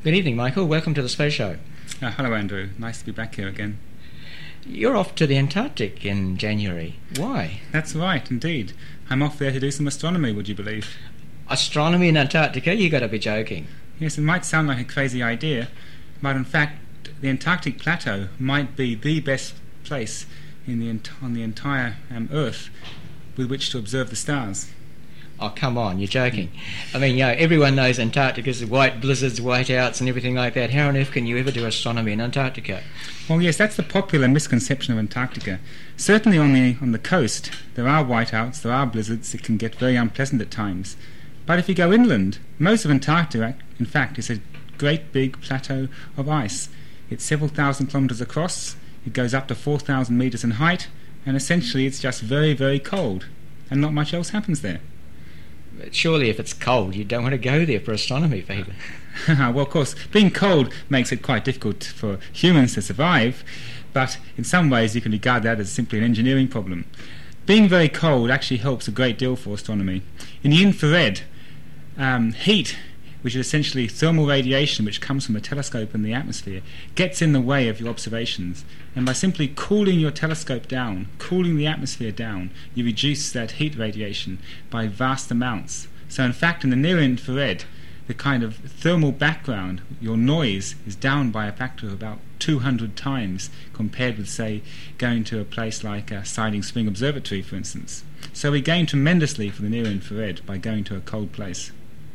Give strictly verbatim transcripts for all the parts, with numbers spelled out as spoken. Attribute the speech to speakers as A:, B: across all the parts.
A: Good evening, Michael. Welcome to the Space Show.
B: Uh, hello, Andrew. Nice to be back here again.
A: You're off to the Antarctic in January. Why?
B: That's right, indeed. I'm off there to do some astronomy, would you believe?
A: Astronomy in Antarctica? You got to be joking.
B: Yes, it might sound like a crazy idea, but in fact, the Antarctic Plateau might be the best place in the ent- on the entire um, Earth with which to observe the stars.
A: Oh, come on, you're joking. I mean, you know, everyone knows Antarctica's white blizzards, whiteouts and everything like that. How on earth can you ever do astronomy in Antarctica?
B: Well, yes, that's the popular misconception of Antarctica. Certainly on the on the coast, there are whiteouts, there are blizzards, it can get very unpleasant at times. But if you go inland, most of Antarctica, in fact, is a great big plateau of ice. It's several thousand kilometres across, it goes up to four thousand metres in height, and essentially it's just very, very cold, and not much else happens there.
A: But surely if it's cold, you don't want to go there for astronomy, Peter.
B: Well, of course, being cold makes it quite difficult for humans to survive, but in some ways you can regard that as simply an engineering problem. Being very cold actually helps a great deal for astronomy. In the infrared, um, heat, which is essentially thermal radiation which comes from a telescope in the atmosphere, gets in the way of your observations. And by simply cooling your telescope down, cooling the atmosphere down, you reduce that heat radiation by vast amounts. So in fact, in the near infrared, the kind of thermal background, your noise, is down by a factor of about two hundred times compared with, say, going to a place like uh, Siding Spring Observatory, for instance. So we gain tremendously for the near infrared by going to a cold place.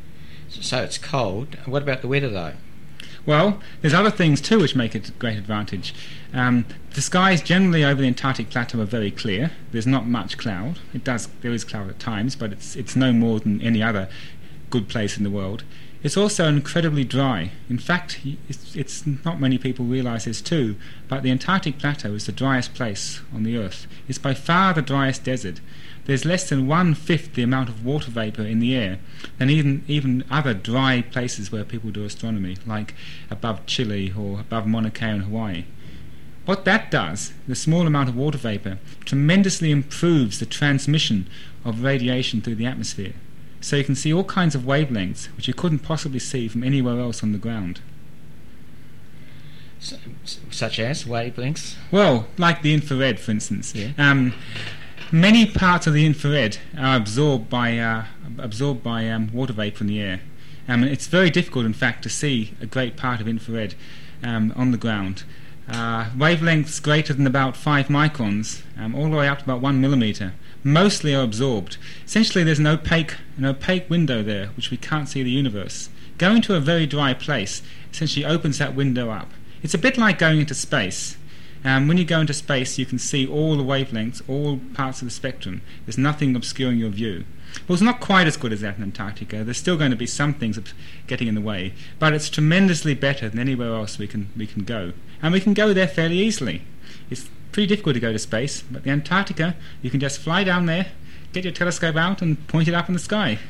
A: So it's cold. What about the weather, though?
B: Well, there's other things too which make it a great advantage. Um, the skies generally over the Antarctic Plateau are very clear. There's not much cloud. It does there is cloud at times, but it's it's no more than any other good place in the world. It's also incredibly dry. In fact, it's, it's not many people realise this too, but the Antarctic Plateau is the driest place on the Earth. It's by far the driest desert. There's less than one-fifth the amount of water vapour in the air than even, even other dry places where people do astronomy, like above Chile or above Mauna Kea in Hawaii. What that does, the small amount of water vapour, tremendously improves the transmission of radiation through the atmosphere. So you can see all kinds of wavelengths which you couldn't possibly see from anywhere else on the ground.
A: So, such as wavelengths?
B: Well, like the infrared, for instance.
A: Yeah.
B: Um, many parts of the infrared are absorbed by uh, absorbed by um, water vapour in the air. Um, it's very difficult, in fact, to see a great part of infrared um, on the ground. Uh, wavelengths greater than about five microns, um, all the way up to about one millimetre, mostly are absorbed. Essentially, there's an opaque, an opaque window there, which we can't see the universe. Going to a very dry place essentially opens that window up. It's a bit like going into space. Um, when you go into space, you can see all the wavelengths, all parts of the spectrum. There's nothing obscuring your view. Well, it's not quite as good as that in Antarctica. There's still going to be some things getting in the way, but it's tremendously better than anywhere else we can we can go, and we can go there fairly easily. It's pretty difficult to go to space, but the Antarctica, you can just fly down there, get your telescope out, and point it up in the sky.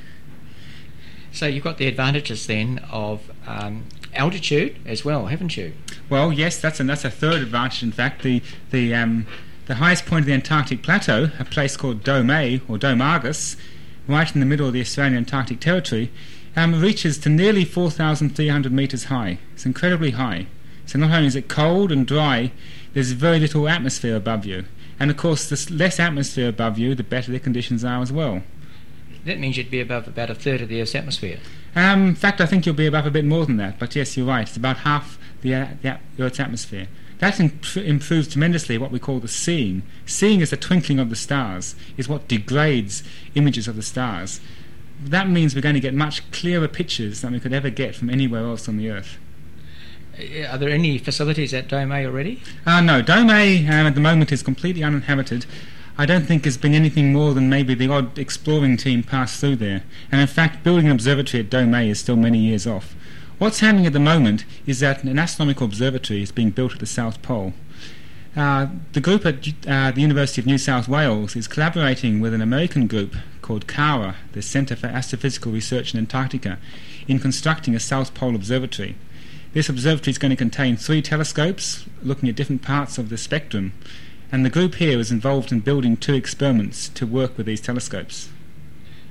A: So you've got the advantages then of um, altitude as well, haven't you?
B: Well, yes, that's a, that's a third advantage. In fact, the the um, the highest point of the Antarctic Plateau, a place called Dome A or Dome Argus, right in the middle of the Australian Antarctic Territory, um, reaches to nearly four thousand three hundred metres high. It's incredibly high. So not only is it cold and dry, there's very little atmosphere above you. And of course, the less atmosphere above you, the better the conditions are as well.
A: That means you'd be above about a third of the Earth's atmosphere.
B: Um, in fact, I think you'll be above a bit more than that. But yes, you're right. It's about half the, uh, the Earth's atmosphere. That imp- improves tremendously what we call the seeing. Seeing is the twinkling of the stars, is what degrades images of the stars. That means we're going to get much clearer pictures than we could ever get from anywhere else on the Earth.
A: Are there any facilities at Dome A already?
B: Uh, no, Dome A um, at the moment is completely uninhabited. I don't think there's been anything more than maybe the odd exploring team pass through there. And in fact, building an observatory at Dome A is still many years off. What's happening at the moment is that an astronomical observatory is being built at the South Pole. Uh, the group at uh, the University of New South Wales is collaborating with an American group called CARA, the Centre for Astrophysical Research in Antarctica, in constructing a South Pole observatory. This observatory is going to contain three telescopes looking at different parts of the spectrum, and the group here is involved in building two experiments to work with these telescopes.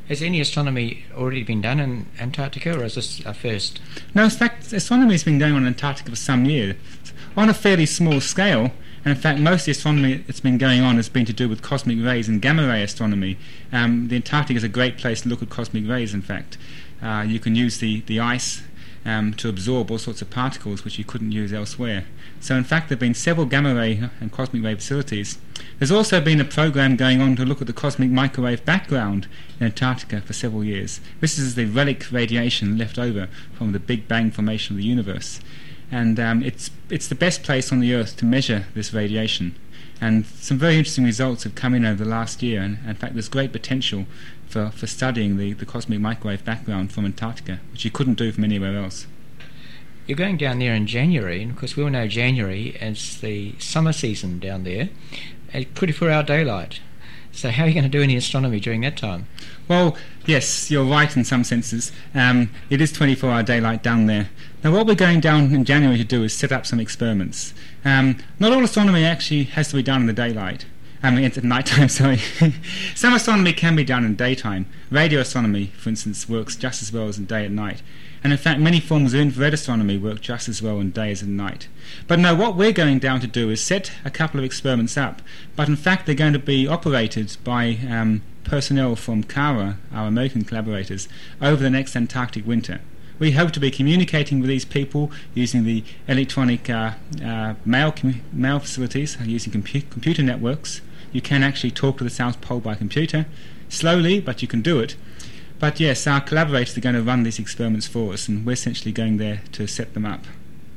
A: Has any astronomy already been done in Antarctica, or is this a first?
B: No, in fact, astronomy has been going on in Antarctica for some years, on a fairly small scale. And in fact, most of the astronomy that's been going on has been to do with cosmic rays and gamma ray astronomy. Um, the Antarctic is a great place to look at cosmic rays, in fact. Uh, you can use the, the ice um, to absorb all sorts of particles which you couldn't use elsewhere. So in fact, there have been several gamma ray and cosmic ray facilities. There's also been a program going on to look at the cosmic microwave background in Antarctica for several years. This is the relic radiation left over from the Big Bang formation of the universe. And um, it's it's the best place on the Earth to measure this radiation. And some very interesting results have come in over the last year, and in fact there's great potential for, for studying the, the cosmic microwave background from Antarctica, which you couldn't do from anywhere else.
A: You're going down there in January, and of course we all know January is the summer season down there, and twenty-four hour daylight. So how are you going to do any astronomy during that time?
B: Well, yes, you're right in some senses. Um, it is twenty-four hour daylight down there. Now what we're going down in January to do is set up some experiments. Um, not all astronomy actually has to be done in the daylight. I mean, at night time, sorry. Some astronomy can be done in daytime. Radio astronomy, for instance, works just as well as in day and night. And in fact, many forms of infrared astronomy work just as well in day as in night. But no, what we're going down to do is set a couple of experiments up. But in fact, they're going to be operated by um, personnel from CARA, our American collaborators, over the next Antarctic winter. We hope to be communicating with these people using the electronic uh, uh, mail, com- mail facilities, uh, using compu- computer networks. You can actually talk to the South Pole by computer, slowly, but you can do it. But yes, our collaborators are going to run these experiments for us, and we're essentially going there to set them up.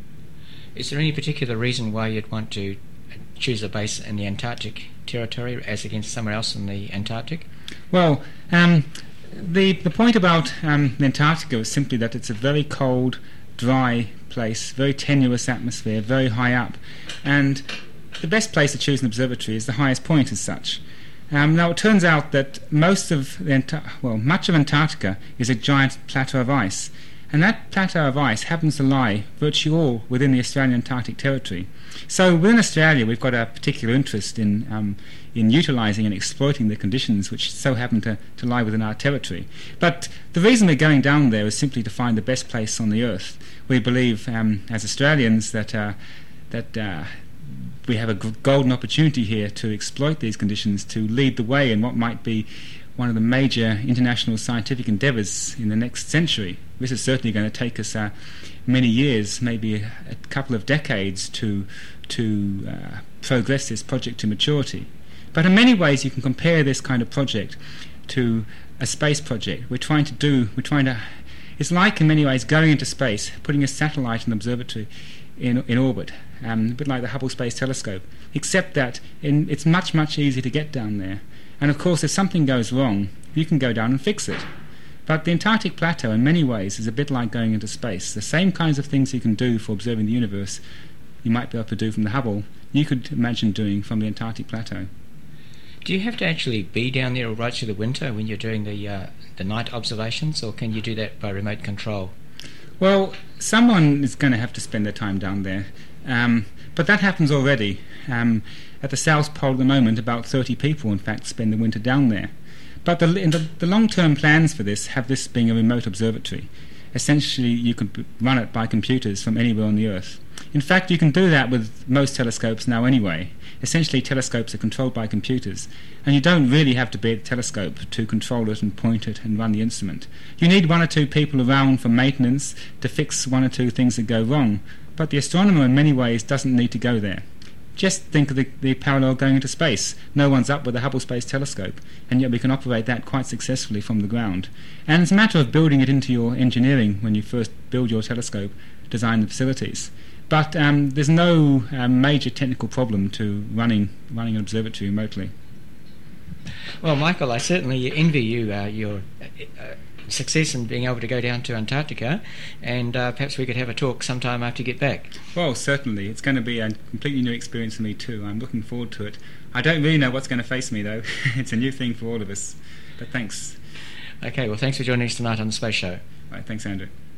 A: Is there any particular reason why you'd want to choose a base in the Antarctic territory as against somewhere else in the Antarctic?
B: Well, um, the the point about um, Antarctica is simply that it's a very cold, dry place, very tenuous atmosphere, very high up, and the best place to choose an observatory is the highest point as such. Um, now it turns out that most of the Anta- well, much of Antarctica is a giant plateau of ice, and that plateau of ice happens to lie virtually all within the Australian Antarctic Territory. So within Australia, we've got a particular interest in um, in utilising and exploiting the conditions which so happen to, to lie within our territory. But the reason we're going down there is simply to find the best place on the Earth. We believe, um, as Australians, that uh, that uh, we have a g- golden opportunity here to exploit these conditions to lead the way in what might be one of the major international scientific endeavours in the next century. This is certainly going to take us uh, many years, maybe a, a couple of decades, to to uh, progress this project to maturity. But in many ways, you can compare this kind of project to a space project. We're trying to do, we're trying to. It's like in many ways going into space, putting a satellite and observatory in in orbit, um, a bit like the Hubble Space Telescope, except that in, it's much much easier to get down there. And of course, if something goes wrong, you can go down and fix it. But the Antarctic Plateau, in many ways, is a bit like going into space. The same kinds of things you can do for observing the universe, you might be able to do from the Hubble, you could imagine doing from the Antarctic Plateau.
A: Do you have to actually be down there right through the winter when you're doing the uh, the night observations, or can you do that by remote control?
B: Well, someone is going to have to spend their time down there, um, but that happens already. Um, at the South Pole at the moment, about thirty people, in fact, spend the winter down there. But the, the, the long-term plans for this have this being a remote observatory. Essentially, you could b- run it by computers from anywhere on the Earth. In fact, you can do that with most telescopes now anyway. Essentially, telescopes are controlled by computers, and you don't really have to be at the telescope to control it and point it and run the instrument. You need one or two people around for maintenance to fix one or two things that go wrong, but the astronomer in many ways doesn't need to go there. Just think of the, the parallel going into space. No one's up with the Hubble Space Telescope, and yet we can operate that quite successfully from the ground. And it's a matter of building it into your engineering when you first build your telescope, design the facilities. But um, there's no um, major technical problem to running running an observatory remotely.
A: Well, Michael, I certainly envy you uh, your uh, success in being able to go down to Antarctica, and uh, perhaps we could have a talk sometime after you get back.
B: Well, certainly. It's going to be a completely new experience for me too. I'm looking forward to it. I don't really know what's going to face me, though. It's a new thing for all of us. But thanks.
A: Okay, well, thanks for joining us tonight on The Space Show.
B: Right, thanks, Andrew.